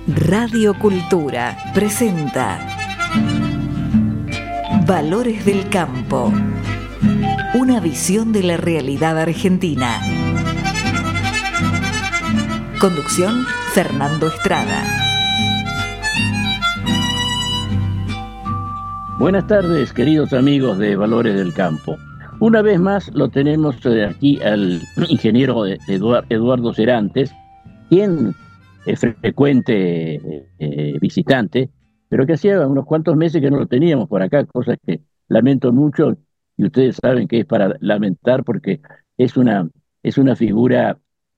Radio Cultura presenta Valores del Campo. Una visión de la realidad argentina. Conducción, Fernando Estrada. Buenas tardes, queridos amigos de Valores del Campo. Una vez más lo tenemos aquí al ingeniero Eduardo Serantes, quien es frecuente visitante, pero que hacía unos cuantos meses que no lo teníamos por acá, cosas que lamento mucho, y ustedes saben que es para lamentar porque es una figura,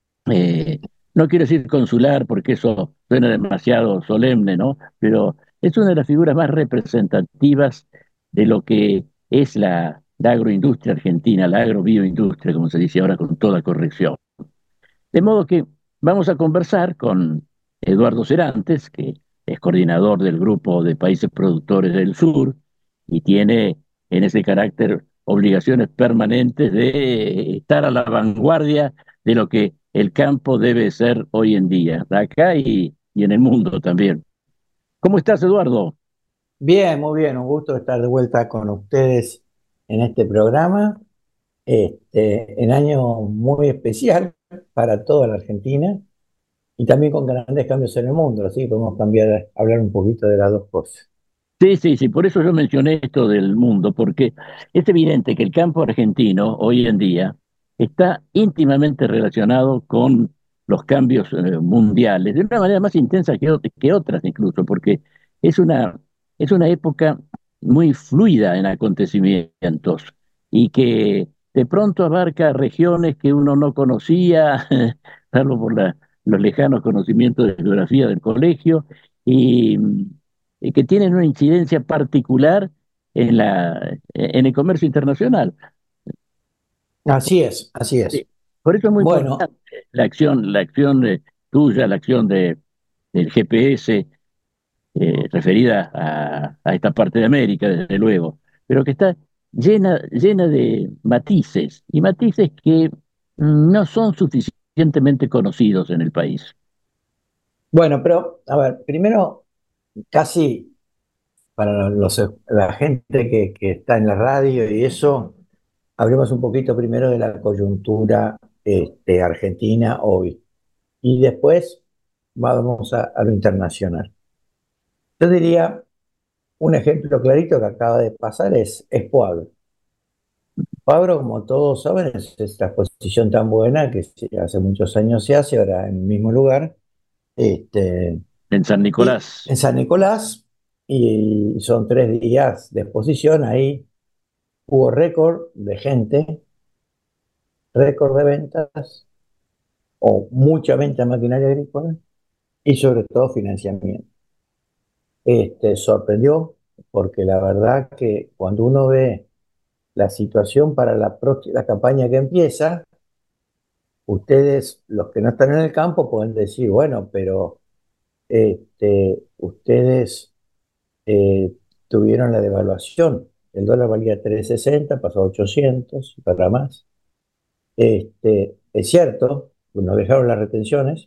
no quiero decir consular porque eso suena demasiado solemne, ¿no? Pero es una de las figuras más representativas de lo que es la agroindustria argentina, la agrobioindustria, como se dice ahora con toda corrección. De modo que vamos a conversar con Eduardo Serantes, que es coordinador del Grupo de Países Productores del Sur y tiene en ese carácter obligaciones permanentes de estar a la vanguardia de lo que el campo debe ser hoy en día, acá y en el mundo también. ¿Cómo estás, Eduardo? Bien, muy bien, un gusto estar de vuelta con ustedes en este programa, en año muy especial para toda la Argentina y también con grandes cambios en el mundo, así que podemos hablar un poquito de las dos cosas. Sí, sí, sí, por eso yo mencioné esto del mundo, porque es evidente que el campo argentino hoy en día está íntimamente relacionado con los cambios mundiales, de una manera más intensa que otras incluso, porque es es una época muy fluida en acontecimientos y que de pronto abarca regiones que uno no conocía, salvo por los lejanos conocimientos de geografía del colegio, y que tienen una incidencia particular en el comercio internacional. Así es, así Sí. es. Por eso es muy Bueno, importante la acción tuya, la acción del GPS, referida a esta parte de América, desde luego, pero que está llena de matices, y matices que no son suficientemente conocidos en el país. bueno, pero a ver, primero, casi para la gente que está en la radio y eso, hablemos un poquito primero de la coyuntura argentina hoy. Y después vamos a lo internacional. Yo diría, un ejemplo clarito que acaba de pasar es Poagro. Poagro, como todos saben, es esta exposición tan buena que hace muchos años se hace, ahora en el mismo lugar, este, En San y Nicolás. en San Nicolás, y son 3 días de exposición. Ahí hubo récord de gente, récord de ventas, o mucha venta de maquinaria agrícola, y sobre todo financiamiento. Sorprendió porque la verdad que cuando uno ve la situación para la campaña que empieza, ustedes, los que no están en el campo, pueden decir, bueno, pero ustedes tuvieron la devaluación. El dólar valía 3,60, pasó a 800 y para más. Es cierto, nos dejaron las retenciones,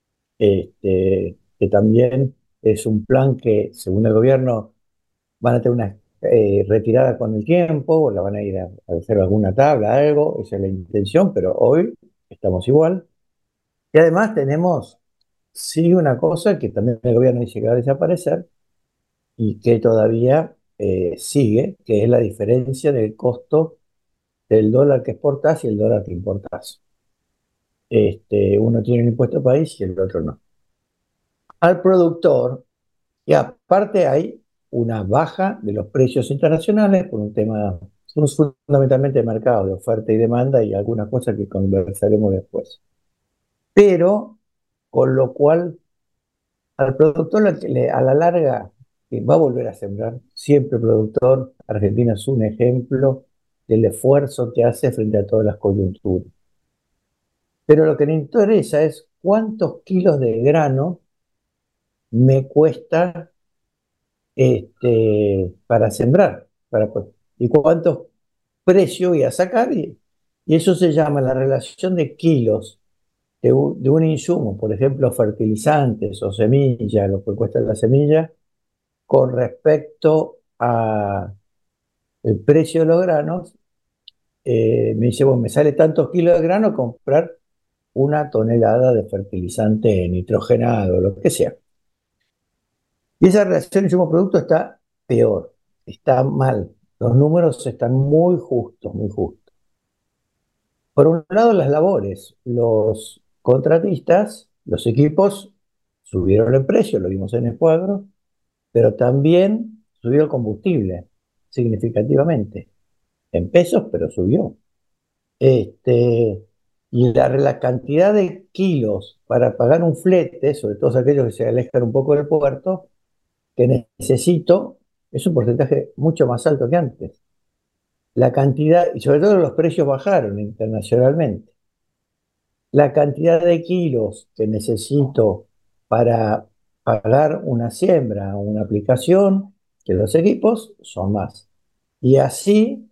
que también es un plan que, según el gobierno, van a tener una retirada con el tiempo, o la van a ir a hacer alguna tabla, algo, esa es la intención, pero hoy estamos igual. Y además sigue una cosa que también el gobierno dice que va a desaparecer y que todavía sigue, que es la diferencia del costo del dólar que exportás y el dólar que importás. Uno tiene un impuesto país y el otro no. Al productor, y aparte hay una baja de los precios internacionales por un tema, son fundamentalmente de mercado, de oferta y demanda y algunas cosas que conversaremos después. Pero, con lo cual, al productor a la larga va a volver a sembrar. Siempre el productor, Argentina es un ejemplo del esfuerzo que hace frente a todas las coyunturas. Pero lo que le interesa es cuántos kilos de grano me cuesta para sembrar, y cuántos precios voy a sacar, y eso se llama la relación de kilos de un insumo, por ejemplo, fertilizantes o semillas, lo que cuesta la semilla, con respecto a el precio de los granos, me dice, bueno, me sale tantos kilos de grano comprar una tonelada de fertilizante nitrogenado, lo que sea. Y esa relación insumo-producto está peor, está mal. Los números están muy justos, muy justos. Por un lado, las labores. Los contratistas, los equipos subieron el precio, lo vimos en Escuadro, pero también subió el combustible significativamente. En pesos, pero subió. Y la cantidad de kilos para pagar un flete, sobre todo aquellos que se alejan un poco del puerto, que necesito, es un porcentaje mucho más alto que antes. La cantidad, y sobre todo los precios bajaron internacionalmente. La cantidad de kilos que necesito para pagar una siembra o una aplicación que los equipos son más. Y así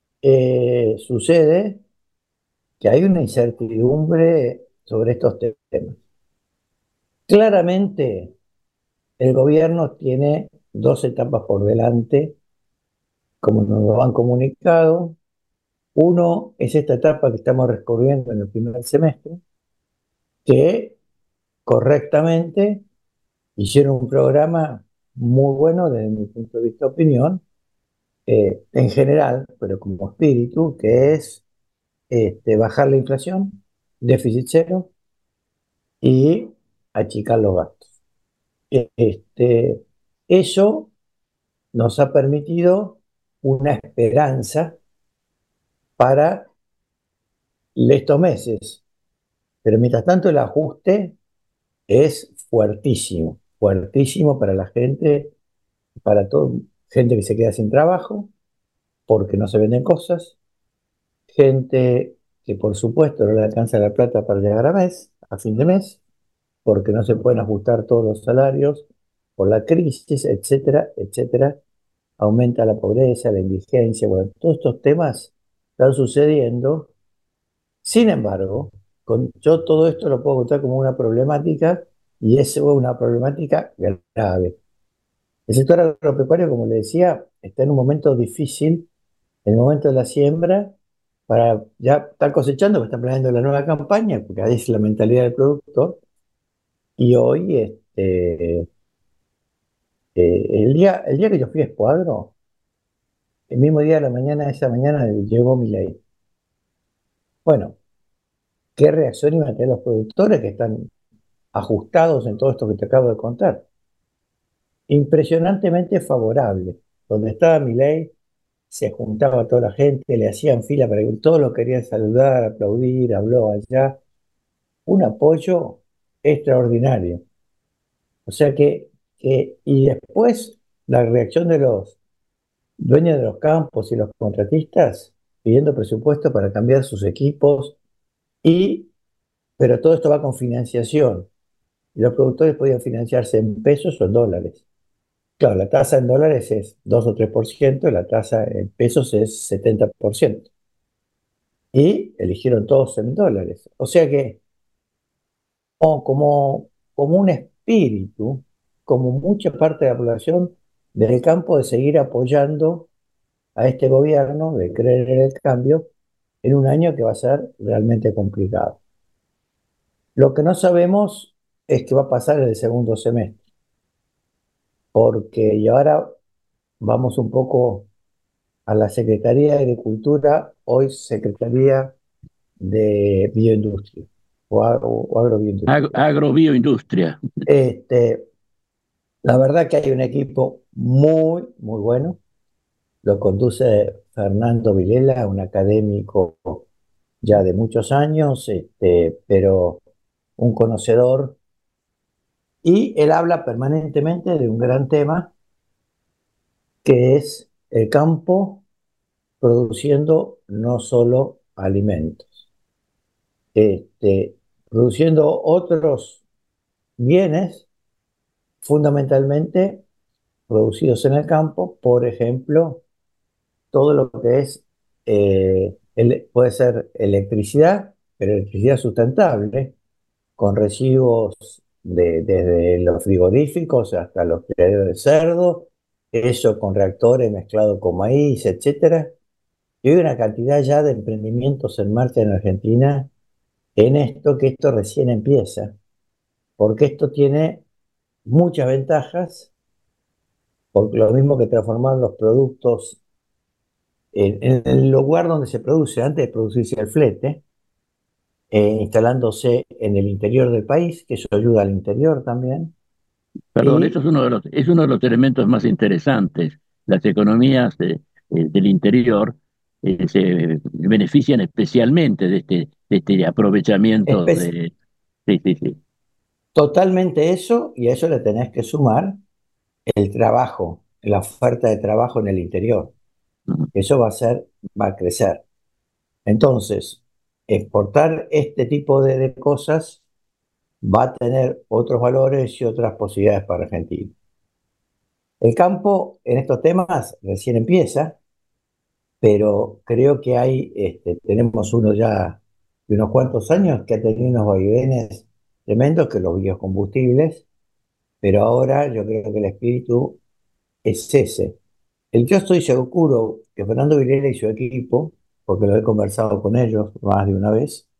sucede que hay una incertidumbre sobre estos temas. Claramente, el gobierno tiene dos etapas por delante, como nos lo han comunicado. Uno es esta etapa que estamos recorriendo en el primer semestre, que correctamente hicieron un programa muy bueno desde mi punto de vista opinión, en general, pero como espíritu, que es bajar la inflación, déficit cero y achicar los gastos. Eso nos ha permitido una esperanza para estos meses, pero mientras tanto el ajuste es fuertísimo, fuertísimo para la gente, para toda gente que se queda sin trabajo porque no se venden cosas, gente que por supuesto no le alcanza la plata para llegar a fin de mes, porque no se pueden ajustar todos los salarios por la crisis, etcétera, etcétera. Aumenta la pobreza, la indigencia, bueno, todos estos temas están sucediendo. Sin embargo, yo todo esto lo puedo contar como una problemática y es una problemática grave. El sector agropecuario, como le decía, está en un momento difícil, en el momento de la siembra, para ya estar cosechando, porque están planeando la nueva campaña, porque ahí es la mentalidad del productor. Y hoy, el día que yo fui a Escuadro, el mismo día de la mañana, esa mañana llegó Milei. Bueno, ¿qué reacción iban a tener los productores que están ajustados en todo esto que te acabo de contar? Impresionantemente favorable. Donde estaba Milei, se juntaba toda la gente, le hacían fila para que todos lo querían saludar, aplaudir, habló allá. Un apoyo extraordinario. O sea y después la reacción de los dueños de los campos y los contratistas pidiendo presupuesto para cambiar sus equipos, pero todo esto va con financiación. Y los productores podían financiarse en pesos o en dólares. Claro, la tasa en dólares es 2 o 3%, la tasa en pesos es 70%. Y eligieron todos en dólares. O sea que, como un espíritu, como mucha parte de la población del campo, de seguir apoyando a este gobierno, de creer en el cambio, en un año que va a ser realmente complicado. Lo que no sabemos es qué va a pasar en el segundo semestre, porque y ahora vamos un poco a la Secretaría de Agricultura, hoy Secretaría de Bioindustria o Agrobioindustria. Agrobioindustria. Este, la verdad que hay un equipo muy, muy bueno. Lo conduce Fernando Vilela, un académico ya de muchos años, pero un conocedor. Y él habla permanentemente de un gran tema que es el campo produciendo no solo alimentos, este, produciendo otros bienes fundamentalmente producidos en el campo, por ejemplo, todo lo que es, puede ser electricidad, pero electricidad sustentable, con residuos desde los frigoríficos hasta los criaderos de cerdo, eso con reactores mezclados con maíz, etcétera. Y hay una cantidad ya de emprendimientos en marcha en Argentina en esto, que esto recién empieza, porque esto tiene muchas ventajas, porque lo mismo que transformar los productos en el lugar donde se produce, antes de producirse el flete, instalándose en el interior del país, que eso ayuda al interior también. Perdón, eso Y es uno de los elementos más interesantes. Las economías del interior se benefician especialmente de este aprovechamiento es de... Sí, sí, sí. totalmente eso, y a eso le tenés que sumar el trabajo, la oferta de trabajo en el interior. Ujú. Eso va a crecer. Entonces, exportar este tipo de cosas va a tener otros valores y otras posibilidades para Argentina. El campo en estos temas recién empieza, pero creo que tenemos uno ya de unos cuantos años que ha tenido unos vaivenes tremendos que los biocombustibles, pero ahora yo creo que el espíritu es ese. Yo estoy seguro que Fernando Villela y su equipo, porque lo he conversado con ellos más de una vez,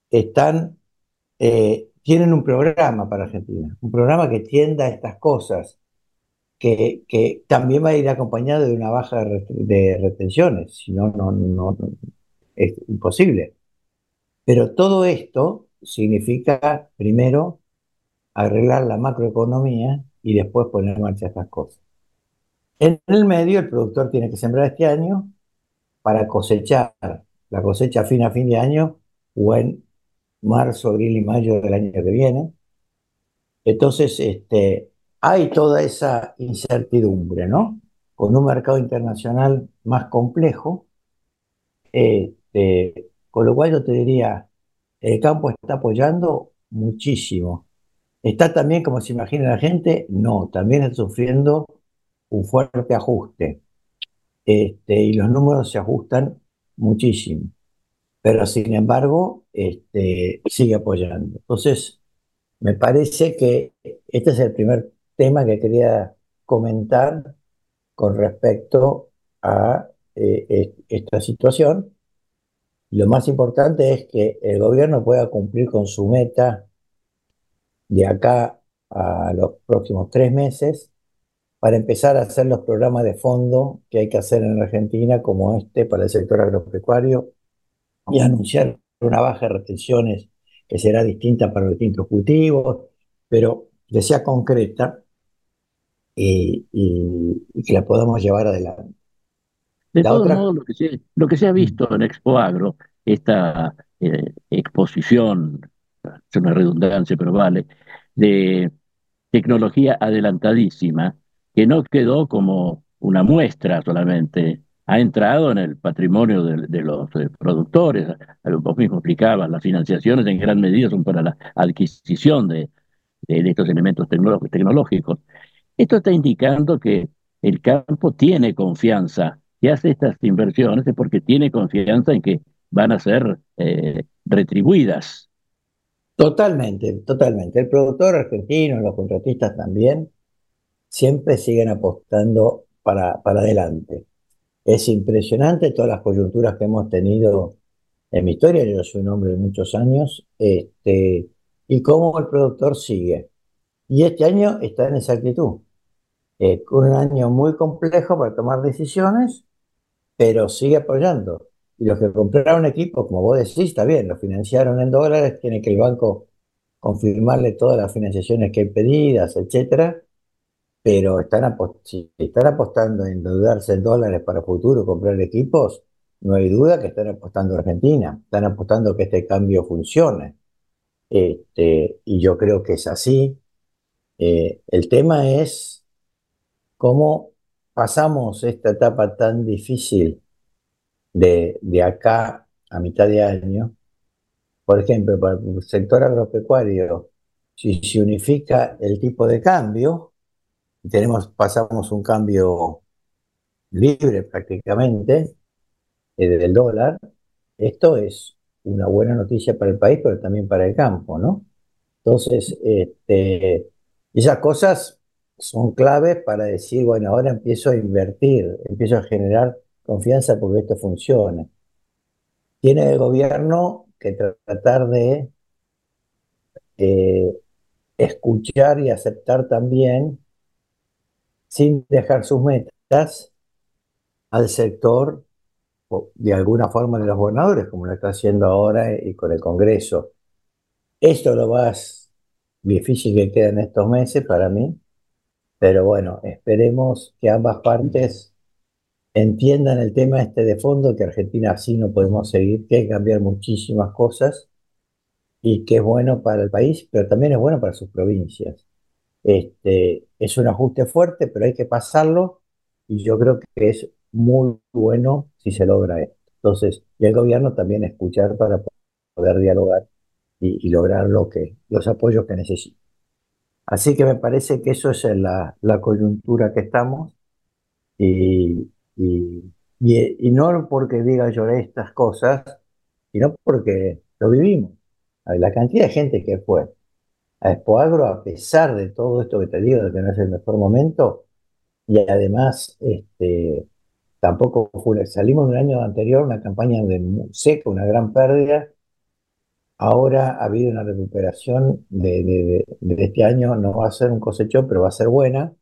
tienen un programa para Argentina, un programa que tienda a estas cosas, que también va a ir acompañado de una baja de retenciones, si no, es imposible. Pero todo esto significa, primero, arreglar la macroeconomía y después poner en marcha estas cosas. En el medio, el productor tiene que sembrar este año para cosechar la cosecha a fin de año o en marzo, abril y mayo del año que viene. Entonces, hay toda esa incertidumbre, ¿no? Con un mercado internacional más complejo, con lo cual yo te diría, el campo está apoyando muchísimo. ¿Está también como se imagina la gente? No, también está sufriendo un fuerte ajuste, y los números se ajustan muchísimo, pero sin embargo, sigue apoyando. Entonces, me parece que este es el primer tema que quería comentar con respecto a esta situación. Lo más importante es que el gobierno pueda cumplir con su meta de acá a los próximos 3 meses para empezar a hacer los programas de fondo que hay que hacer en Argentina, como este para el sector agropecuario, y anunciar una baja de retenciones que será distinta para los distintos cultivos, pero que sea concreta y que la podamos llevar adelante. De La todos otra, modos, lo que se ha visto en Expo Agro, esta exposición, es una redundancia, pero vale, de tecnología adelantadísima, que no quedó como una muestra solamente, ha entrado en el patrimonio de los productores. Vos mismo explicabas, las financiaciones en gran medida son para la adquisición de estos elementos tecnológicos. Esto está indicando que el campo tiene confianza, que hace estas inversiones es porque tiene confianza en que van a ser retribuidas. totalmente, totalmente. El productor argentino, los contratistas también, siempre siguen apostando para adelante. Es impresionante todas las coyunturas que hemos tenido en mi historia. Yo soy un hombre de muchos años, y cómo el productor sigue. Y este año está en esa actitud. Un año muy complejo para tomar decisiones, pero sigue apoyando. Y los que compraron equipos, como vos decís, está bien, lo financiaron en dólares, tiene que el banco confirmarle todas las financiaciones que hay pedidas, etcétera, pero si están apostando en endeudarse en dólares para futuro, comprar equipos, no hay duda que están apostando a Argentina, están apostando que este cambio funcione. Y yo creo que es así. El tema es cómo pasamos esta etapa tan difícil de acá a mitad de año. Por ejemplo, para el sector agropecuario, si se unifica el tipo de cambio, pasamos un cambio libre prácticamente, del dólar. Esto es una buena noticia para el país, pero también para el campo, ¿no? Entonces, esas cosas son claves para decir, bueno, ahora empiezo a invertir, empiezo a generar confianza porque esto funciona. Tiene el gobierno que tratar de eh, escuchar y aceptar también, sin dejar sus metas, al sector, o de alguna forma de los gobernadores, como lo está haciendo ahora y con el Congreso. Esto es lo más difícil que queda en estos meses para mí, pero bueno, esperemos que ambas partes entiendan el tema este de fondo, que Argentina así no podemos seguir, que hay que cambiar muchísimas cosas y que es bueno para el país, pero también es bueno para sus provincias. Es un ajuste fuerte, pero hay que pasarlo y yo creo que es muy bueno si se logra esto. Entonces, y el gobierno también escuchar para poder dialogar y lograr los apoyos que necesita. Así que me parece que eso es la coyuntura que estamos y, y, y no porque diga yo estas cosas, sino porque lo vivimos. A ver, la cantidad de gente que fue a Expoagro, a pesar de todo esto que te digo, de que no es el mejor momento, y además tampoco salimos del año anterior, una campaña de seca, una gran pérdida. Ahora ha habido una recuperación de este año, no va a ser un cosechón, pero va a ser buena.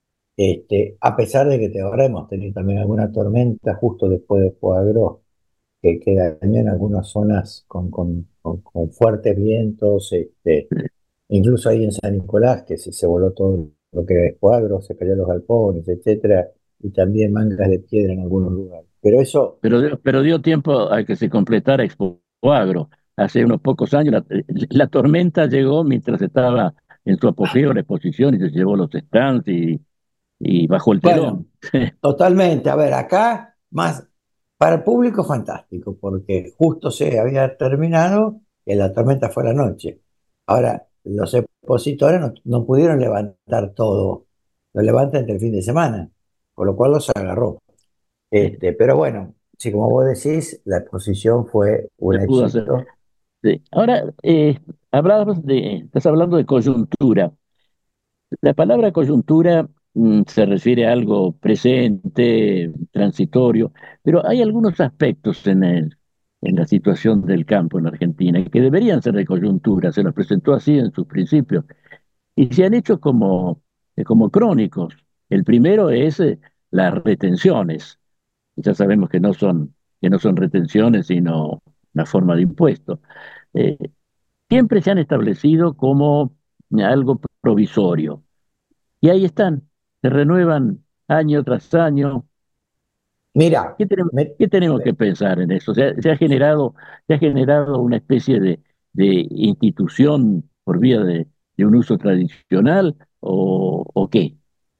A pesar de que ahora hemos tenido también alguna tormenta justo después de Poagro, que dañó en algunas zonas con fuertes vientos, incluso ahí en San Nicolás, que se voló todo lo que era Poagro, se cayó los galpones, etcétera, y también mangas de piedra en algunos lugares. Pero eso, Pero dio tiempo a que se completara Expo Agro. Hace unos pocos años la tormenta llegó mientras estaba en su apogeo la exposición y se llevó los stands y bajó el bueno, telón. totalmente. A ver, acá más para el público fantástico, porque justo se había terminado y la tormenta fue la noche. Ahora, los expositores no pudieron levantar todo, lo levantan entre el fin de semana, con lo cual los agarró. Pero bueno, sí, como vos decís, la exposición fue un Se pudo hacer. éxito. Sí. Ahora, estás hablando de coyuntura. La palabra coyuntura se refiere a algo presente, transitorio, pero hay algunos aspectos en la situación del campo en Argentina que deberían ser de coyuntura, se los presentó así en sus principios, y se han hecho como crónicos. El primero es las retenciones. Ya sabemos que no son retenciones, sino una forma de impuesto. Eh, Siempre se han establecido como algo provisorio y ahí están, se renuevan año tras año. Mira, ¿Qué tenemos que pensar en eso? Se ha generado una especie de institución por vía de un uso tradicional o qué?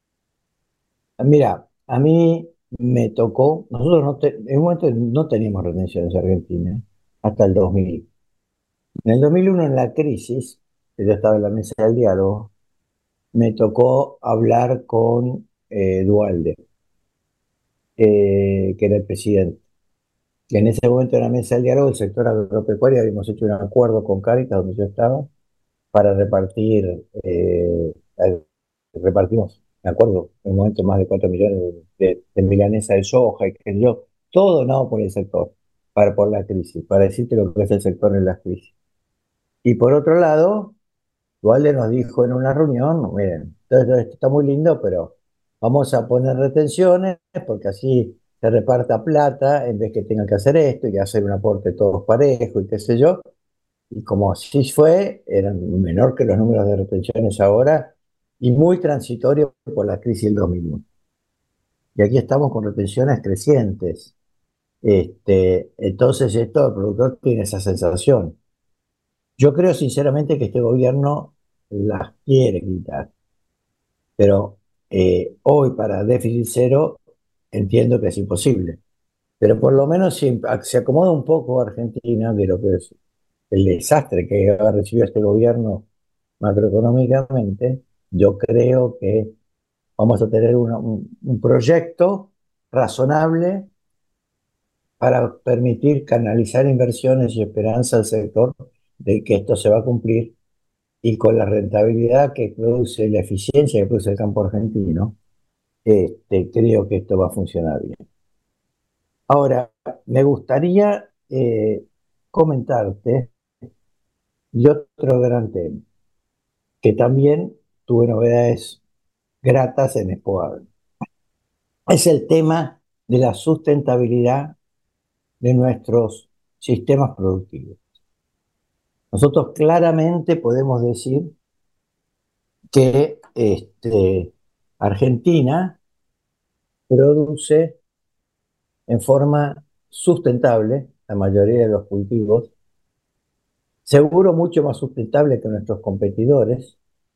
mira, a mí me tocó, nosotros en un momento no teníamos retenciones en Argentina, hasta el 2000. En el 2001, en la crisis, que yo estaba en la mesa del diálogo, me tocó hablar con Dualde, que era el presidente. Y en ese momento en la mesa del diálogo, el sector agropecuario, habíamos hecho un acuerdo con Cáritas, donde yo estaba, para repartir, repartimos, me acuerdo, en un momento más de 4 millones de milanesa de soja y que yo, todo donado por el sector, por la crisis, para decirte lo que es el sector en la crisis. Y por otro lado, Dualde nos dijo en una reunión, miren, todo esto está muy lindo, pero vamos a poner retenciones porque así se reparta plata en vez que tengan que hacer esto y hacer un aporte todos parejo y qué sé yo. Y como así fue, eran menor que los números de retenciones ahora y muy transitorio por la crisis del 2001. Y aquí estamos con retenciones crecientes. Entonces, esto el productor tiene esa sensación. Yo creo sinceramente que este gobierno las quiere quitar, pero hoy para déficit cero entiendo que es imposible. Pero por lo menos si se acomoda un poco Argentina de lo que es el desastre que ha recibido este gobierno macroeconómicamente, yo creo que vamos a tener un proyecto razonable para permitir canalizar inversiones y esperanza al sector de que esto se va a cumplir y con la rentabilidad que produce, la eficiencia que produce el campo argentino, creo que esto va a funcionar bien. Ahora, me gustaría comentarte y otro gran tema, que también tuve novedades gratas en Expo. Es el tema de la sustentabilidad de nuestros sistemas productivos. Nosotros claramente podemos decir que Argentina produce en forma sustentable la mayoría de los cultivos, seguro mucho más sustentable que nuestros competidores,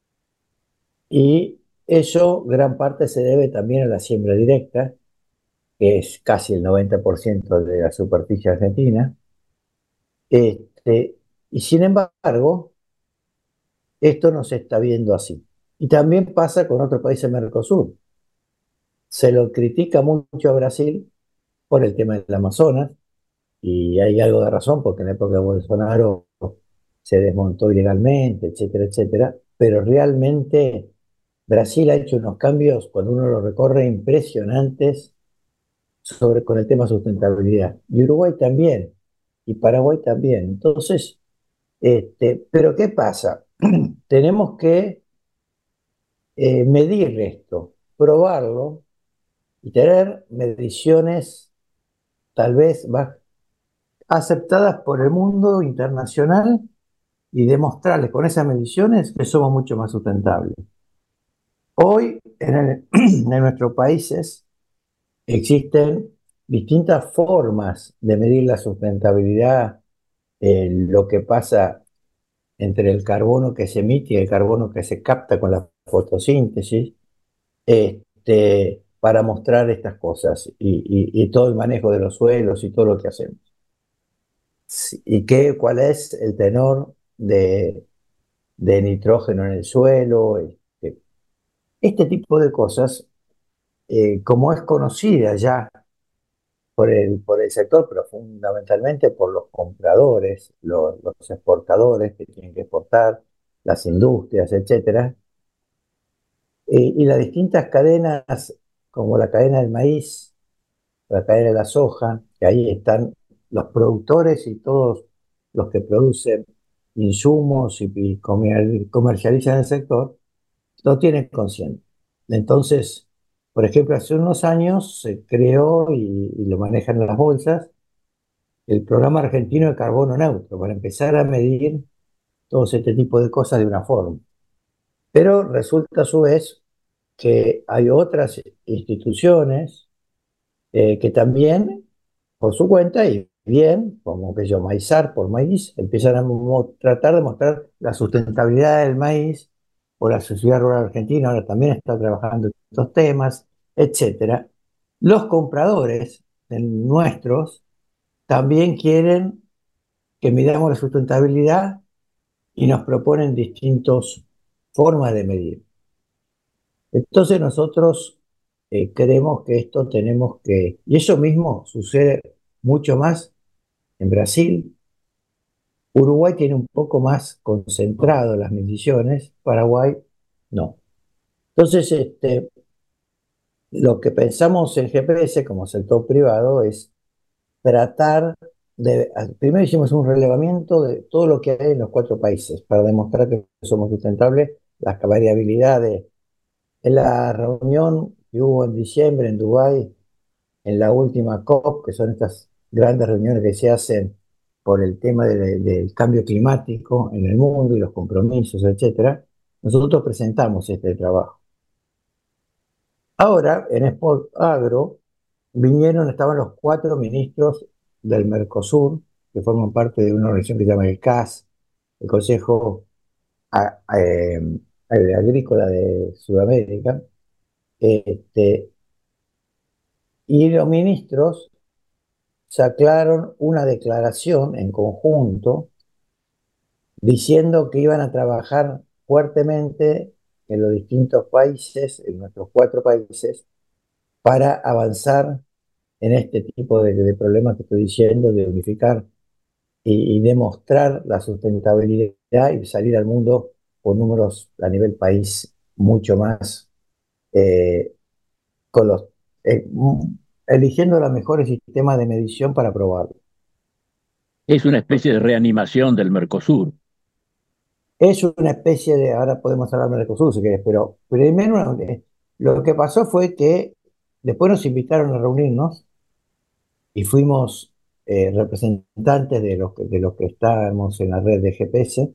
y eso gran parte se debe también a la siembra directa, que es casi el 90% de la superficie argentina. Y sin embargo, esto no se está viendo así. Y también pasa con otros países del Mercosur. Se lo critica mucho a Brasil por el tema del Amazonas, y hay algo de razón, porque en la época de Bolsonaro se desmontó ilegalmente, etcétera, etcétera. Pero realmente Brasil ha hecho unos cambios, cuando uno lo recorre, impresionantes con el tema sustentabilidad. Y Uruguay también, y Paraguay también. Entonces, pero ¿qué pasa? Tenemos que medir esto, probarlo y tener mediciones tal vez más aceptadas por el mundo internacional, y demostrarles con esas mediciones que somos mucho más sustentables. Hoy en nuestros países existen distintas formas de medir la sustentabilidad, lo que pasa entre el carbono que se emite y el carbono que se capta con la fotosíntesis, para mostrar estas cosas y todo el manejo de los suelos y todo lo que hacemos. Sí, y cuál es el tenor de nitrógeno en el suelo. Este tipo de cosas, como es conocida ya por el sector, pero fundamentalmente por los compradores, los exportadores que tienen que exportar, las industrias, etcétera, y las distintas cadenas, como la cadena del maíz, la cadena de la soja, que ahí están los productores y todos los que producen insumos y comercializan el sector, lo tienen consciente. Entonces, por ejemplo, hace unos años se creó y lo manejan en las bolsas el programa argentino de carbono neutro, para empezar a medir todo este tipo de cosas de una forma. Pero resulta a su vez que hay otras instituciones que también, por su cuenta y bien, como que yo, Maizar por maíz, empiezan a tratar de mostrar la sustentabilidad del maíz, o la Sociedad Rural Argentina ahora también está trabajando en estos temas, etcétera. Los compradores nuestros también quieren que midamos la sustentabilidad y nos proponen distintas formas de medir. Entonces nosotros creemos que esto tenemos que, y eso mismo sucede mucho más en Brasil. Uruguay tiene un poco más concentrado las mediciones, Paraguay no. Entonces, lo que pensamos en GPS como sector privado es tratar de, primero hicimos un relevamiento de todo lo que hay en los 4 países para demostrar que somos sustentables, las variabilidades. En la reunión que hubo en diciembre en Dubái, en la última COP, que son estas grandes reuniones que se hacen por el tema del cambio climático en el mundo y los compromisos, etcétera, nosotros presentamos este trabajo. Ahora, en Expo Agro, estaban los 4 ministros del Mercosur, que forman parte de una organización que se llama el CAS, el Consejo Agrícola de Sudamérica, este, y los ministros sacaron una declaración en conjunto diciendo que iban a trabajar fuertemente en los distintos países, en nuestros 4 países, para avanzar en este tipo de problemas que estoy diciendo, de unificar y demostrar la sustentabilidad y salir al mundo con números a nivel país mucho más, eh, con los, eh, mm, eligiendo los mejores sistemas de medición para probarlo. Es una especie de reanimación del Mercosur. Es una especie de, ahora podemos hablar de Mercosur si querés, pero primero lo que pasó fue que después nos invitaron a reunirnos y fuimos representantes de los que estábamos en la red de GPS.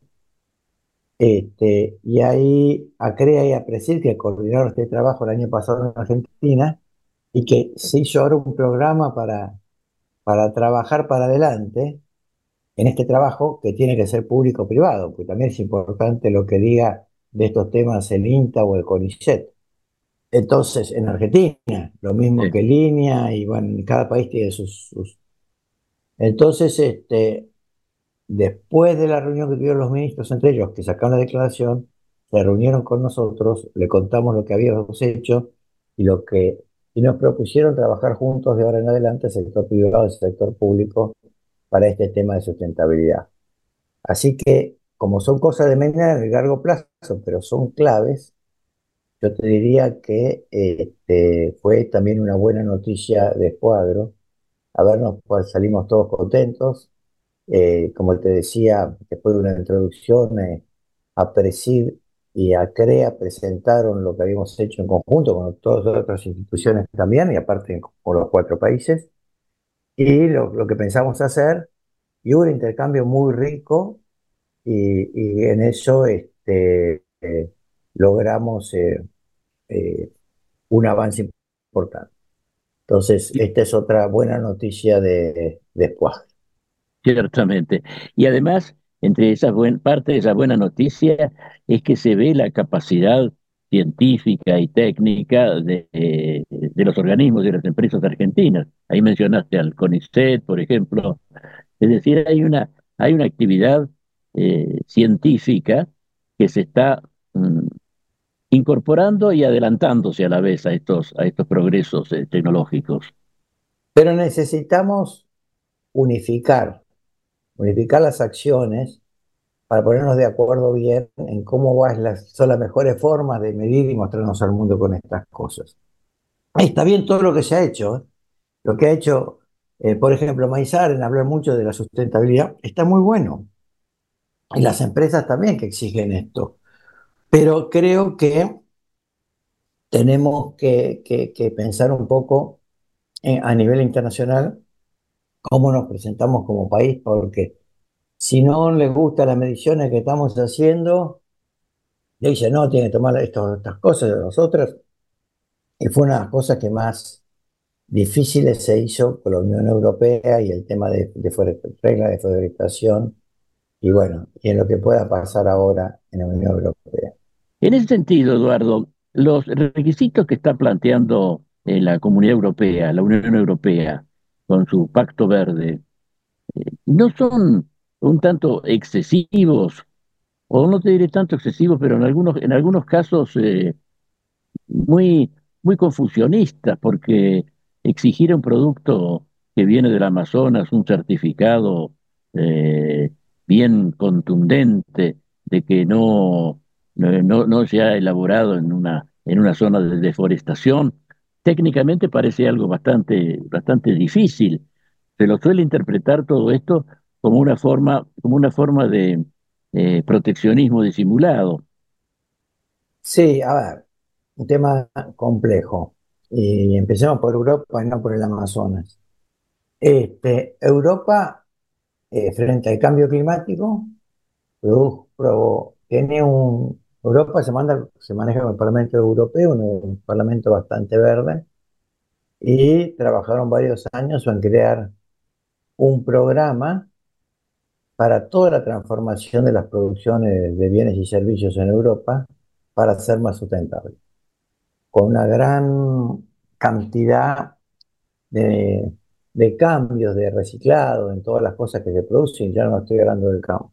Y ahí ACREA y APRESID, que coordinaron este trabajo el año pasado en Argentina, y que se hizo ahora un programa para trabajar para adelante en este trabajo que tiene que ser público-privado, porque también es importante lo que diga de estos temas el INTA o el CONICET. Entonces, en Argentina, lo mismo Sí. que Línea, y bueno, cada país tiene Entonces, después de la reunión que tuvieron los ministros, entre ellos, que sacaron la declaración, se reunieron con nosotros, le contamos lo que habíamos hecho y y nos propusieron trabajar juntos de ahora en adelante, el sector privado y el sector público, para este tema de sustentabilidad. Así que, como son cosas de mediano y largo plazo, pero son claves, yo te diría que fue también una buena noticia de Escuadro. A vernos, pues salimos todos contentos. Como te decía, después de una introducción, a Presid y a CREA presentaron lo que habíamos hecho en conjunto con todas las otras instituciones también, y aparte con los cuatro países, y lo que pensamos hacer, y hubo un intercambio muy rico, y en eso logramos eh, un avance importante. Entonces, esta es otra buena noticia de Squad. Ciertamente. Y además, entre esa parte de esa buena noticia es que se ve la capacidad científica y técnica de los organismos y de las empresas argentinas. Ahí mencionaste al CONICET, por ejemplo. Es decir, hay una actividad científica que se está incorporando y adelantándose a la vez a estos progresos tecnológicos. Pero necesitamos unificar, unificar las acciones para ponernos de acuerdo bien en son las mejores formas de medir y mostrarnos al mundo con estas cosas. Está bien todo lo que se ha hecho, ¿eh? Lo que ha hecho, por ejemplo, Maizar en hablar mucho de la sustentabilidad, está muy bueno. Y las empresas también que exigen esto. Pero creo que tenemos que pensar un poco a nivel internacional cómo nos presentamos como país, porque si no les gustan las mediciones que estamos haciendo, le dicen, no, tienen que tomar estas cosas de nosotras. Y fue una de las cosas que más difíciles se hizo con la Unión Europea y el tema de reglas de deforestación, y bueno, y en lo que pueda pasar ahora en la Unión Europea. En ese sentido, Eduardo, los requisitos que está planteando la Comunidad Europea, la Unión Europea, con su Pacto Verde, no son un tanto excesivos, o no te diré tanto excesivos, pero en algunos casos muy, muy confusionistas, porque exigir un producto que viene del Amazonas, un certificado eh, bien contundente de que no se ha elaborado en una zona de deforestación, técnicamente parece algo bastante difícil. Se lo suele interpretar todo esto como una forma de proteccionismo disimulado. Sí, a ver, un tema complejo. Y empecemos por Europa y no por el Amazonas. Europa, frente al cambio climático, Europa se maneja con el Parlamento Europeo, un parlamento bastante verde, y trabajaron varios años en crear un programa para toda la transformación de las producciones de bienes y servicios en Europa para ser más sustentable, con una gran cantidad de, de cambios, de reciclado en todas las cosas que se producen, ya no estoy hablando del campo.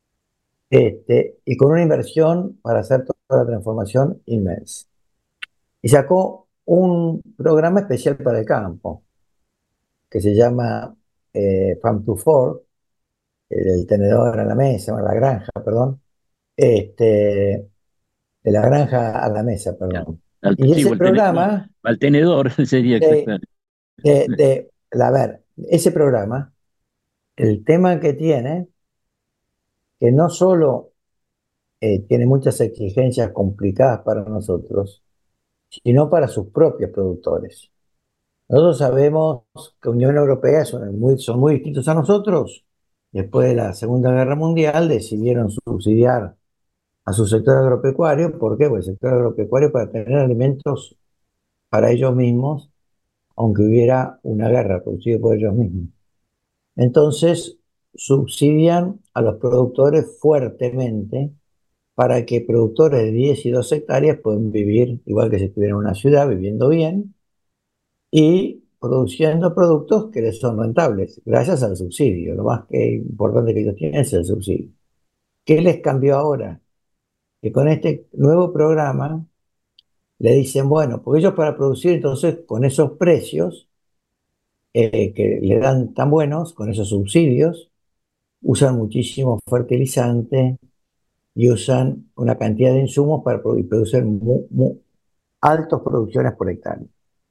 Y con una inversión para hacer toda la transformación inmensa. Y sacó un programa especial para el campo, que se llama Farm to Fork, el tenedor a la mesa, o la granja, perdón, este, de la granja a la mesa, Ya. perdón. Y Sí, ese o el tenedor, programa, al tenedor sería de, exactamente. a ver, ese programa, el tema que tiene, que no solo tiene muchas exigencias complicadas para nosotros, sino para sus propios productores. Nosotros sabemos que Unión Europea son muy distintos a nosotros. Después de la Segunda Guerra Mundial decidieron subsidiar a su sector agropecuario. ¿Por qué? Pues el sector agropecuario para tener alimentos para ellos mismos, aunque hubiera una guerra producida por ellos mismos. Entonces, subsidian a los productores fuertemente para que productores de 10 y 2 hectáreas puedan vivir igual que si estuvieran en una ciudad, viviendo bien y produciendo productos que les son rentables, gracias al subsidio. Lo más que importante que ellos tienen es el subsidio. ¿Qué les cambió ahora? Que con este nuevo programa le dicen, bueno, porque ellos para producir entonces con esos precios que le dan tan buenos, con esos subsidios, usan muchísimo fertilizante y usan una cantidad de insumos para producir altas producciones por hectárea.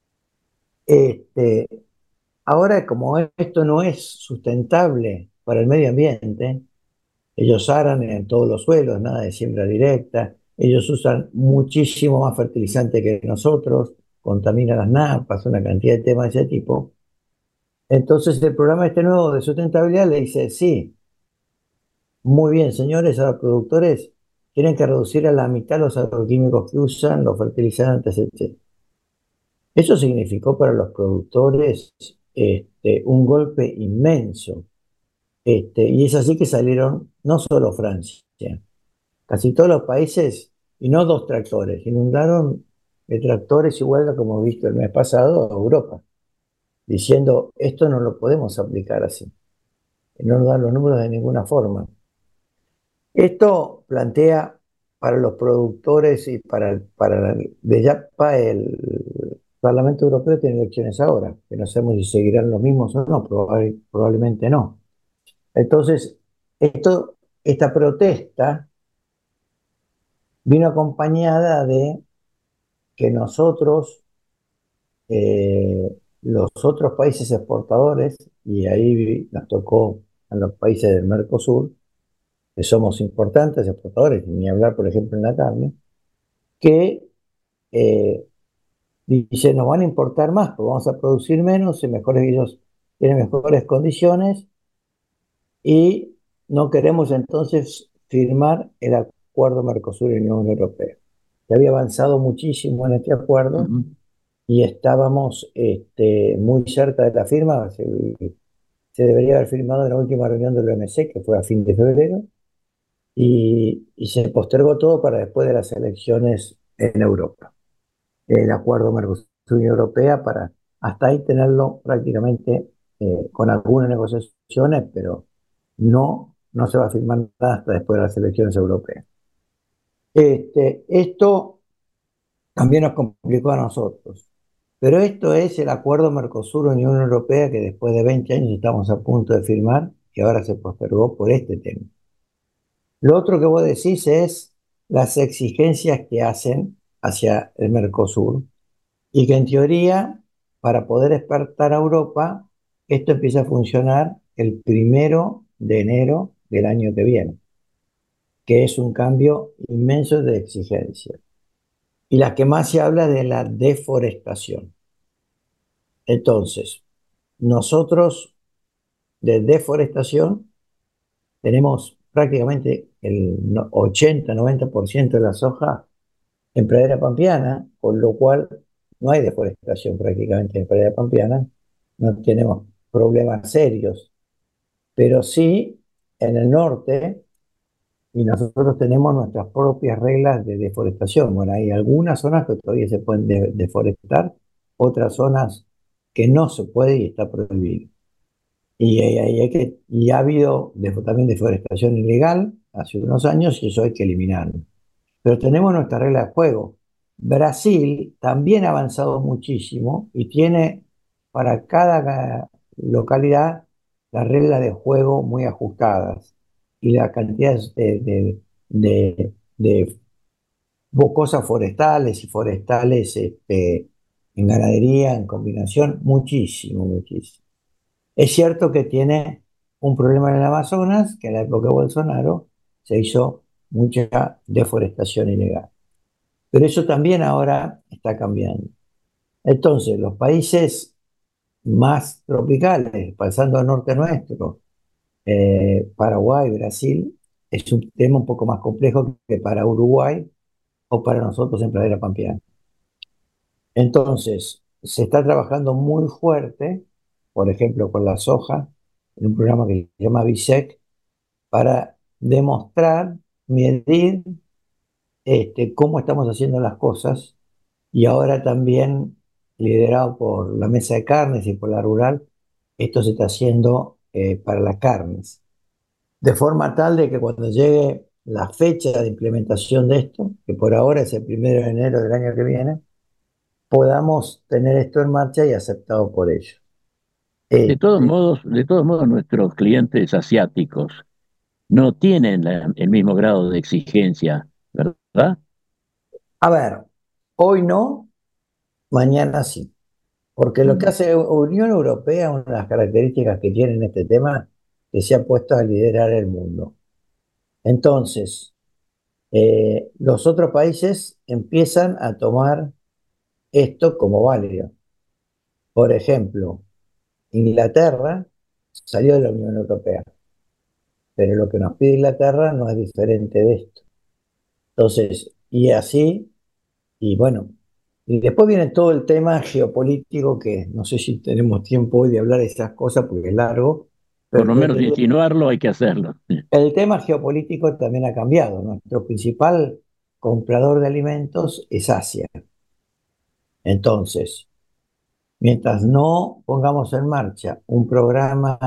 Este, Ahora, como esto no es sustentable para el medio ambiente, ellos aran en todos los suelos, nada de siembra directa, ellos usan muchísimo más fertilizante que nosotros, contaminan las napas, una cantidad de temas de ese tipo. Entonces el programa este nuevo de sustentabilidad le dice, sí, muy bien, señores, ahora productores tienen que reducir a la mitad los agroquímicos que usan, los fertilizantes, etc. Eso significó para los productores un golpe inmenso. Y es así que salieron no solo Francia, casi todos los países, y no dos tractores, inundaron de tractores igual a como hemos visto el mes pasado a Europa, diciendo esto no lo podemos aplicar así, no nos dan los números de ninguna forma. Esto plantea para los productores y de Yapa el Parlamento Europeo tiene elecciones ahora, que no sabemos si seguirán los mismos o no, probablemente no. Entonces, esta protesta vino acompañada de que nosotros, los otros países exportadores, y ahí nos tocó a los países del Mercosur, que somos importantes exportadores, ni hablar, por ejemplo, en la carne, que eh, dice, nos van a importar más, pues vamos a producir menos, y ellos tienen mejores condiciones, y no queremos entonces firmar el acuerdo Mercosur-Unión Europea. Se había avanzado muchísimo en este acuerdo Ujú. y estábamos muy cerca de la firma. Se debería haber firmado en la última reunión del OMC, que fue a fin de febrero, y se postergó todo para después de las elecciones en Europa. El acuerdo Mercosur-Unión Europea para hasta ahí tenerlo prácticamente con algunas negociaciones, pero no se va a firmar nada hasta después de las elecciones europeas. Esto también nos complicó a nosotros. Pero esto es el acuerdo Mercosur-Unión Europea que después de 20 años estamos a punto de firmar y ahora se postergó por este tema. Lo otro que vos decís es las exigencias que hacen hacia el Mercosur y que en teoría, para poder exportar a Europa, esto empieza a funcionar el 1 de enero del año que viene, que es un cambio inmenso de exigencia. Y la que más se habla de la deforestación. Entonces, nosotros de deforestación tenemos prácticamente el 80-90% de la soja en pradera pampeana, con lo cual no hay deforestación prácticamente en pradera pampeana, no tenemos problemas serios, pero sí en el norte, y nosotros tenemos nuestras propias reglas de deforestación. Bueno, hay algunas zonas que todavía se pueden deforestar, otras zonas que no se puede y está prohibido. Y ha habido también deforestación ilegal hace unos años y eso hay que eliminarlo. Pero tenemos nuestra regla de juego. Brasil también ha avanzado muchísimo y tiene para cada localidad las reglas de juego muy ajustadas y la cantidad de de boscosas forestales y forestales en ganadería, en combinación, muchísimo, muchísimo. Es cierto que tiene un problema en el Amazonas, que en la época de Bolsonaro se hizo mucha deforestación ilegal. Pero eso también ahora está cambiando. Entonces, los países más tropicales, pasando al norte nuestro, Paraguay, Brasil, es un tema un poco más complejo que para Uruguay o para nosotros en Pradera Pampeana. Entonces, se está trabajando muy fuerte, por ejemplo, con la soja, en un programa que se llama BISEC, para demostrar, medir cómo estamos haciendo las cosas, y ahora también, liderado por la Mesa de Carnes y por la Rural, esto se está haciendo para las carnes, de forma tal de que cuando llegue la fecha de implementación de esto, que por ahora es el 1 de enero del año que viene, podamos tener esto en marcha y aceptado por ellos. Este, De todos modos, nuestros clientes asiáticos no tienen el mismo grado de exigencia, ¿verdad? a ver, hoy no, mañana sí, porque lo que Mm. hace Unión Europea, una de las características que tiene en este tema, que se ha puesto a liderar el mundo. Entonces, los otros países empiezan a tomar esto como válido. Por ejemplo, Inglaterra salió de la Unión Europea, pero lo que nos pide Inglaterra no es diferente de esto. Entonces, y así, y bueno, y después viene todo el tema geopolítico, que no sé si tenemos tiempo hoy de hablar de esas cosas porque es largo, Por pero lo yo menos te digo, insinuarlo hay que hacerlo. el tema geopolítico también ha cambiado. Nuestro principal comprador de alimentos es Asia. Entonces, mientras no pongamos en marcha un programa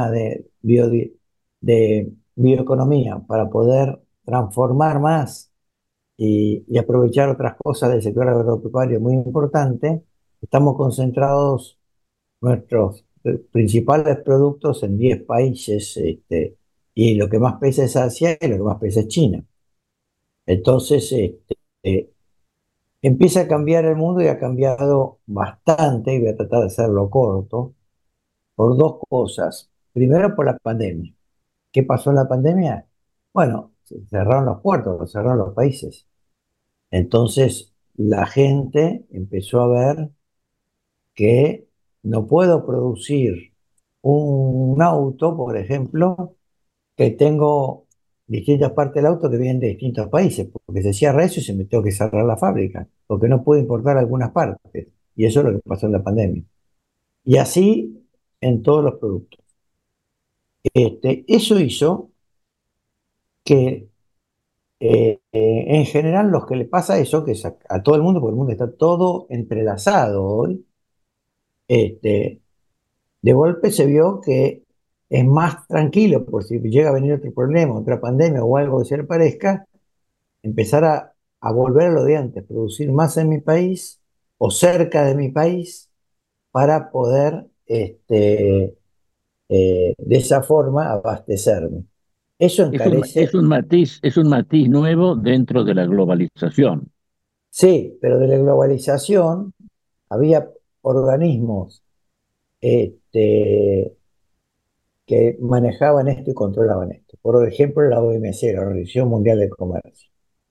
de bioeconomía para poder transformar más y aprovechar otras cosas del sector agropecuario muy importante, estamos concentrados nuestros principales productos en 10 países, y lo que más pesa es Asia y lo que más pesa es China. Entonces, eh, empieza a cambiar el mundo y ha cambiado bastante, y voy a tratar de hacerlo corto, por dos cosas. Primero, por la pandemia. ¿Qué pasó en la pandemia? Bueno, se cerraron los puertos, se cerraron los países. Entonces, la gente empezó a ver que no puedo producir un auto, por ejemplo, que tengo distintas partes del auto que vienen de distintos países, porque se cierra eso y se me tengo que cerrar la fábrica, porque no puedo importar algunas partes. Y eso es lo que pasó en la pandemia. Y así en todos los productos. Eso hizo que en general los que le pasa eso, que es a todo el mundo, porque el mundo está todo entrelazado hoy, este, de golpe se vio que es más tranquilo, por si llega a venir otro problema, otra pandemia o algo que se le parezca, empezar a volver a lo de antes, producir más en mi país o cerca de mi país para poder de esa forma abastecerme. Eso encarece, Es un matiz nuevo dentro de la globalización. sí, pero de la globalización había organismos este, que manejaban esto y controlaban esto. Por ejemplo, la OMC, la Organización Mundial del Comercio.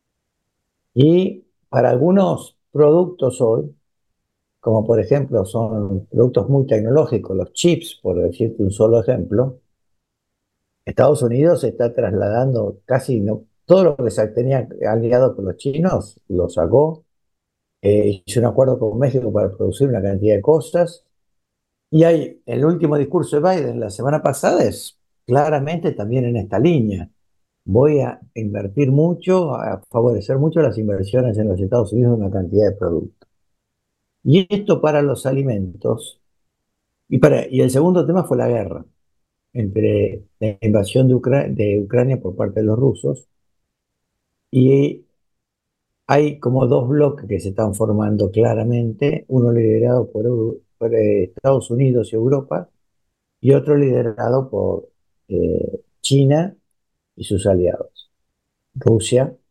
Y para algunos productos hoy, como por ejemplo son productos muy tecnológicos, los chips, por decirte un solo ejemplo, Estados Unidos se está trasladando casi no, todo lo que se tenía aliado con los chinos, lo sacó, hizo un acuerdo con México para producir una cantidad de cosas. Y hay el último discurso de Biden la semana pasada es claramente también en esta línea. Voy a invertir mucho, a favorecer mucho las inversiones en los Estados Unidos en una cantidad de productos. Y esto para los alimentos. Y el segundo tema fue la guerra entre la invasión de Ucrania por parte de los rusos. Y hay como dos bloques que se están formando claramente, uno liderado por Estados Unidos y Europa, y otro liderado por China y sus aliados, Rusia.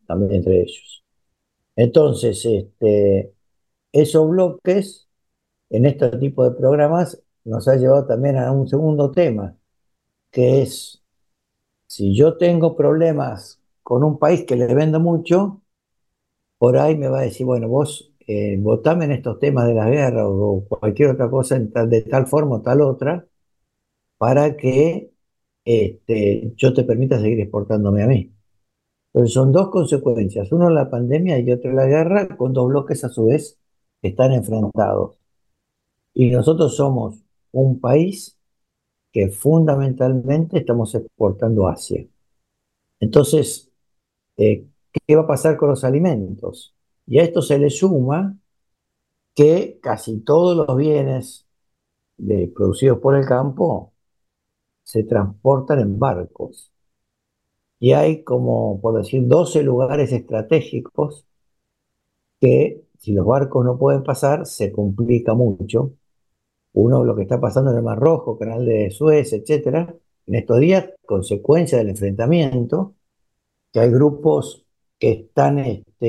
también entre ellos. Entonces, esos bloques en este tipo de programas nos ha llevado también a un segundo tema, que es, si yo tengo problemas con un país que le vendo mucho, por ahí me va a decir, bueno, vos votame en estos temas de la guerra o cualquier otra cosa de tal forma o tal otra, para que yo te permita seguir exportándome a mí. Entonces son dos consecuencias, uno la pandemia y otro la guerra, con dos bloques a su vez que están enfrentados. Y nosotros somos un país que fundamentalmente estamos exportando a Asia. Entonces, ¿qué va a pasar con los alimentos? Y a esto se le suma que casi todos los bienes producidos por el campo se transportan en barcos. Y hay como, por decir, 12 lugares estratégicos que si los barcos no pueden pasar, se complica mucho. Uno, lo que está pasando en el Mar Rojo, Canal de Suez, etcétera, en estos días, consecuencia del enfrentamiento, que hay grupos que están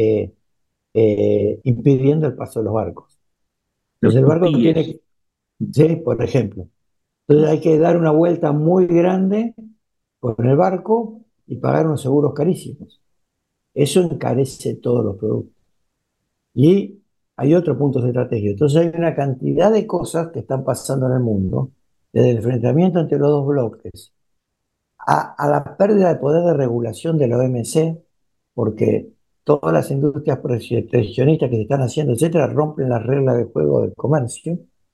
impidiendo el paso de los barcos. Los Entonces el barco hutíes. tiene, sí, por ejemplo, entonces hay que dar una vuelta muy grande con el barco y pagar unos seguros carísimos. Eso encarece todos los productos. Y hay otros puntos estratégicos. Entonces hay una cantidad de cosas que están pasando en el mundo, desde el enfrentamiento entre los dos bloques, a la pérdida de poder de regulación de la OMC, porque todas las industrias proteccionistas que se están haciendo, etcétera, rompen las reglas de juego del comercio.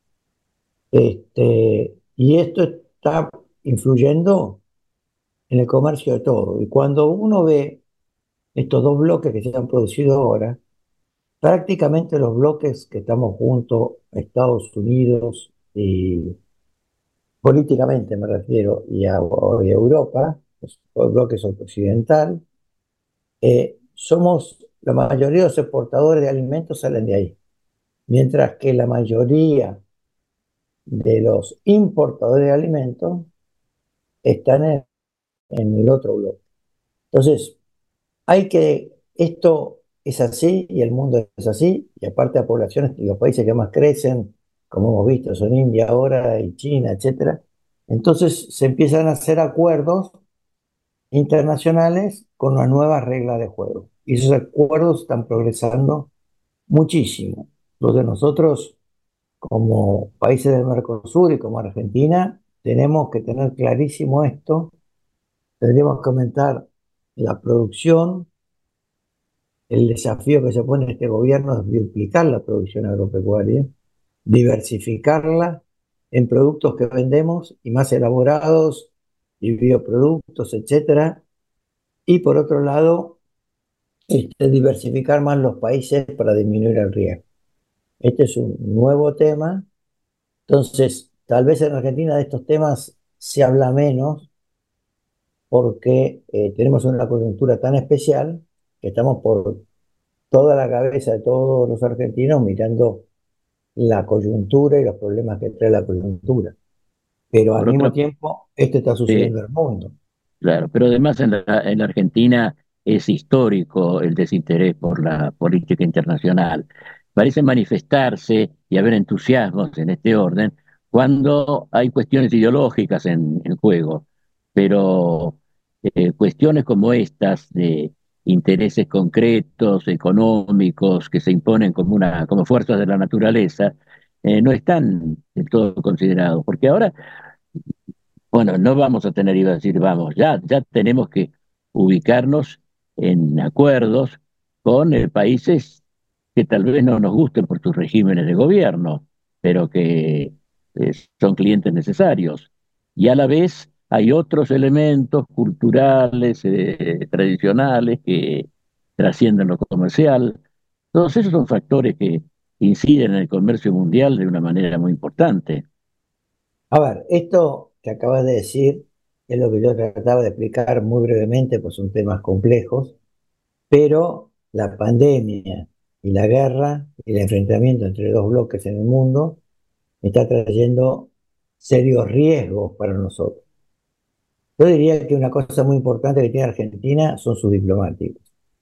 Y esto está influyendo en el comercio de todo. Y cuando uno ve estos dos bloques que se han producido ahora, prácticamente los bloques que estamos juntos, Estados Unidos y políticamente me refiero, y a Europa, los bloques occidental, la mayoría de los exportadores de alimentos salen de ahí, mientras que la mayoría de los importadores de alimentos están en el otro bloque. Entonces, esto es así y el mundo es así, y aparte las poblaciones y los países que más crecen, como hemos visto, son India ahora y China, etcétera. Entonces se empiezan a hacer acuerdos internacionales con una nueva regla de juego. Y esos acuerdos están progresando muchísimo. Los de nosotros, como países del Mercosur y como Argentina, tenemos que tener clarísimo esto. Tendríamos que aumentar la producción. El desafío que se pone este gobierno es duplicar la producción agropecuaria, diversificarla en productos que vendemos y más elaborados y bioproductos, etcétera. Y por otro lado, diversificar más los países para disminuir el riesgo. Este es un nuevo tema. Entonces, tal vez en Argentina de estos temas se habla menos porque tenemos una coyuntura tan especial que estamos por toda la cabeza de todos los argentinos mirando la coyuntura y los problemas que trae la coyuntura. Pero al Por mismo otra, tiempo, esto está eh, sucediendo en el mundo. claro, pero además en la Argentina es histórico el desinterés por la política internacional. Parece manifestarse y haber entusiasmos en este orden cuando hay cuestiones ideológicas en juego, pero cuestiones como estas de intereses concretos, económicos, que se imponen como fuerzas de la naturaleza, no están del todo considerados, porque ahora bueno, no vamos a tener, iba a decir, vamos, ya tenemos que ubicarnos en acuerdos con países que tal vez no nos gusten por sus regímenes de gobierno, pero que son clientes necesarios. Y a la vez hay otros elementos culturales, tradicionales, que trascienden lo comercial. Todos esos son factores que inciden en el comercio mundial de una manera muy importante. A ver, esto que acabas de decir es lo que yo trataba de explicar muy brevemente, pues son temas complejos, pero la pandemia y la guerra y el enfrentamiento entre dos bloques en el mundo está trayendo serios riesgos para nosotros. Yo diría que una cosa muy importante que tiene Argentina son sus diplomáticos.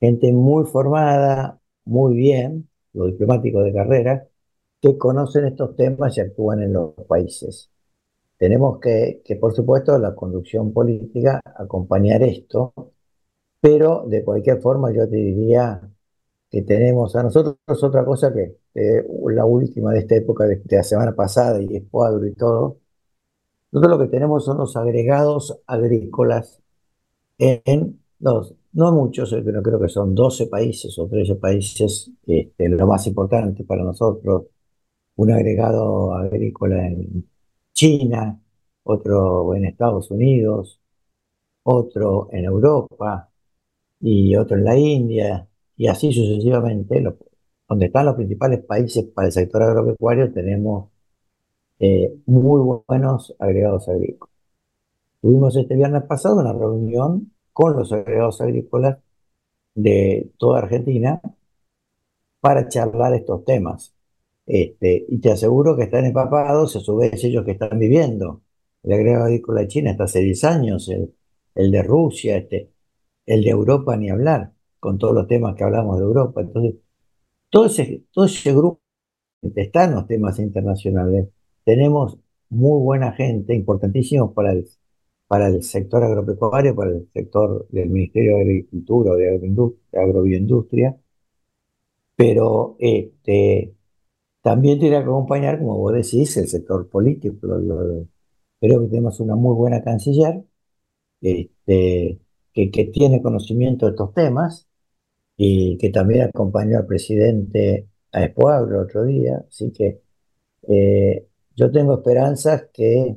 gente muy formada, muy bien, los diplomáticos de carrera, que conocen estos temas y actúan en los países. Tenemos que, por supuesto, la conducción política acompañar esto, pero de cualquier forma yo te diría que tenemos a nosotros otra cosa que la última de esta época, de la semana pasada y Escuadro y todo, nosotros lo que tenemos son los agregados agrícolas en los, no muchos, pero creo que son 12 países o 13 países, lo más importante para nosotros, un agregado agrícola en China, otro en Estados Unidos, otro en Europa y otro en la India, y así sucesivamente. Donde están los principales países para el sector agropecuario, tenemos muy buenos agregados agrícolas. Tuvimos este viernes pasado una reunión con los agregados agrícolas de toda Argentina para charlar estos temas. Y te aseguro que están empapados, a su vez ellos que están viviendo. El agregado agrícola de China está hace 10 años, el de Rusia, el de Europa ni hablar, con todos los temas que hablamos de Europa. Entonces, todo ese grupo está en los temas internacionales. Tenemos muy buena gente, importantísimos para el sector agropecuario, para el sector del Ministerio de Agricultura o de Agrobioindustria, pero también tiene que acompañar, como vos decís, el sector político. Creo que tenemos una muy buena canciller este, que tiene conocimiento de estos temas y que también acompañó al presidente a Espoagro el otro día. Así que yo tengo esperanzas que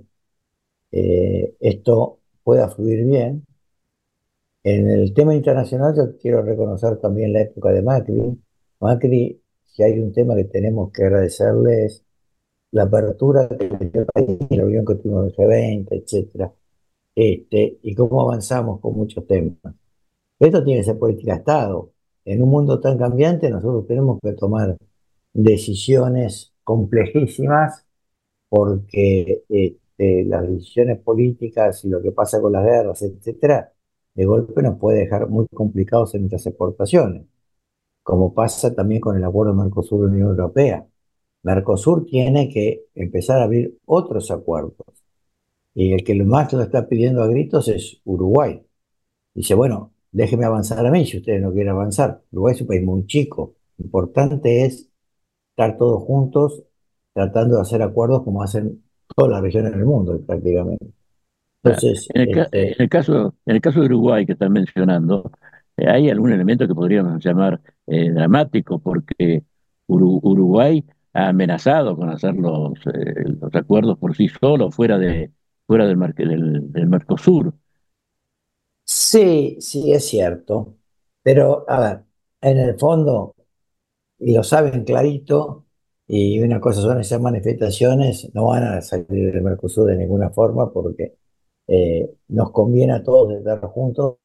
esto pueda fluir bien. En el tema internacional yo quiero reconocer también la época de Macri. Macri, si hay un tema que tenemos que agradecerle es la apertura que le dio el país, la reunión que tuvimos en el G20, etcétera, y cómo avanzamos con muchos temas. Esto tiene que ser política de Estado. En un mundo tan cambiante, nosotros tenemos que tomar decisiones complejísimas porque las decisiones políticas y lo que pasa con las guerras, etcétera, de golpe nos puede dejar muy complicados en nuestras exportaciones, como pasa también con el acuerdo Mercosur-Unión Europea. Mercosur tiene que empezar a abrir otros acuerdos. Y el que más lo está pidiendo a gritos es Uruguay. Dice, bueno, déjeme avanzar a mí si ustedes no quieren avanzar. Uruguay es un país muy chico. Lo importante es estar todos juntos tratando de hacer acuerdos como hacen todas las regiones del mundo prácticamente. Claro. Entonces, En el caso de Uruguay que están mencionando, hay algún elemento que podríamos llamar dramático, porque Uruguay ha amenazado con hacer los acuerdos por sí solo, fuera del Mercosur. sí, sí es cierto. Pero, a ver, en el fondo, y lo saben clarito, y una cosa son esas manifestaciones, no van a salir del Mercosur de ninguna forma porque nos conviene a todos estar juntos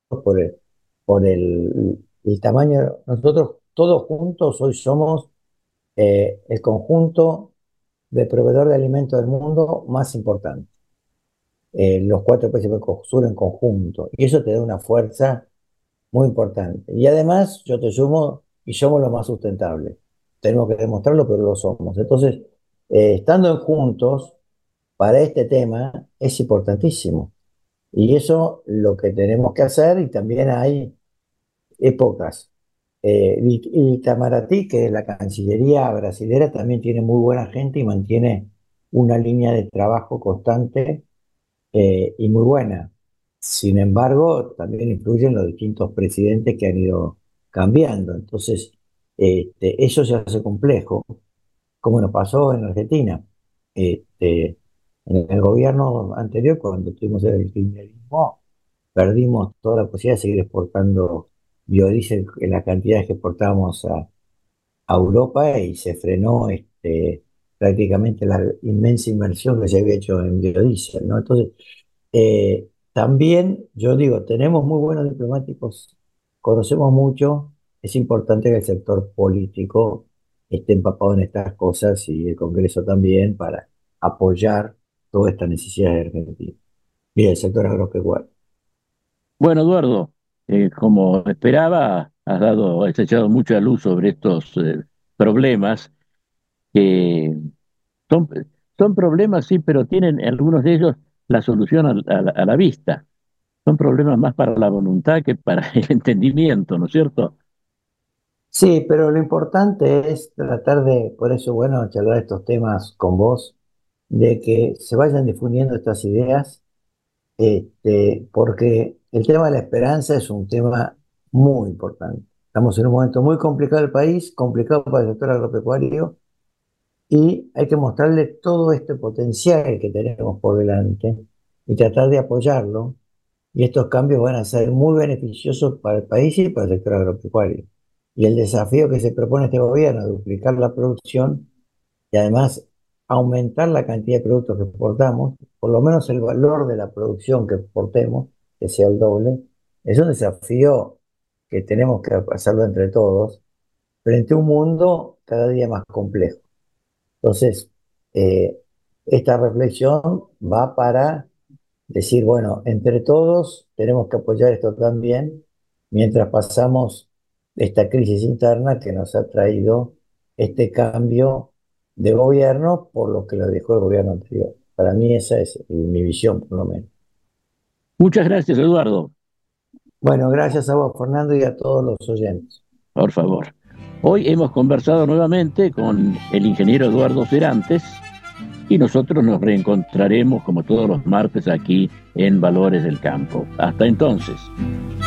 por el tamaño. Nosotros todos juntos hoy somos el conjunto de proveedor de alimentos del mundo más importante. Los cuatro países del Mercosur en conjunto. Y eso te da una fuerza muy importante. Y además, yo te sumo, y somos los más sustentables. Tenemos que demostrarlo, pero lo somos. Entonces, estando juntos para este tema es importantísimo. Y eso lo que tenemos que hacer, y también hay épocas. Y Itamaraty, que es la Cancillería brasilera, también tiene muy buena gente y mantiene una línea de trabajo constante y muy buena. Sin embargo, también influyen los distintos presidentes que han ido cambiando. Entonces, eso se hace complejo, como nos pasó en Argentina. En el gobierno anterior, cuando tuvimos el kirchnerismo, perdimos toda la posibilidad de seguir exportando biodiesel en las cantidades que exportábamos a Europa y se frenó prácticamente la inmensa inversión que se había hecho en biodiesel, ¿no? Entonces, también, yo digo, tenemos muy buenos diplomáticos, conocemos mucho, es importante que el sector político esté empapado en estas cosas y el Congreso también para apoyar toda esta necesidad de Argentina. Mira, el sector agropecuario. Bueno, Eduardo, como esperaba, has echado mucha luz sobre estos problemas que son, son problemas, sí, pero tienen algunos de ellos la solución a la vista. Son problemas más para la voluntad que para el entendimiento, ¿no es cierto? Sí, pero lo importante es tratar de, por eso, bueno, charlar estos temas con vos, de que se vayan difundiendo estas ideas, porque el tema de la esperanza es un tema muy importante. Estamos en un momento muy complicado del país, complicado para el sector agropecuario, y hay que mostrarle todo este potencial que tenemos por delante y tratar de apoyarlo. Y estos cambios van a ser muy beneficiosos para el país y para el sector agropecuario. Y el desafío que se propone este gobierno, duplicar la producción y además aumentar la cantidad de productos que exportamos, por lo menos el valor de la producción que exportemos, que sea el doble, es un desafío que tenemos que hacerlo entre todos frente a un mundo cada día más complejo. Entonces, eh, esta reflexión va para decir, bueno, entre todos tenemos que apoyar esto también, mientras pasamos esta crisis interna que nos ha traído este cambio de gobierno por lo que lo dejó el gobierno anterior. Para mí esa es mi visión, por lo menos. Muchas gracias, Eduardo, Bueno, gracias a vos, Fernando, y a todos los oyentes. por favor. Hoy hemos conversado nuevamente con el ingeniero Eduardo Serantes y nosotros nos reencontraremos como todos los martes aquí en Valores del Campo. Hasta entonces.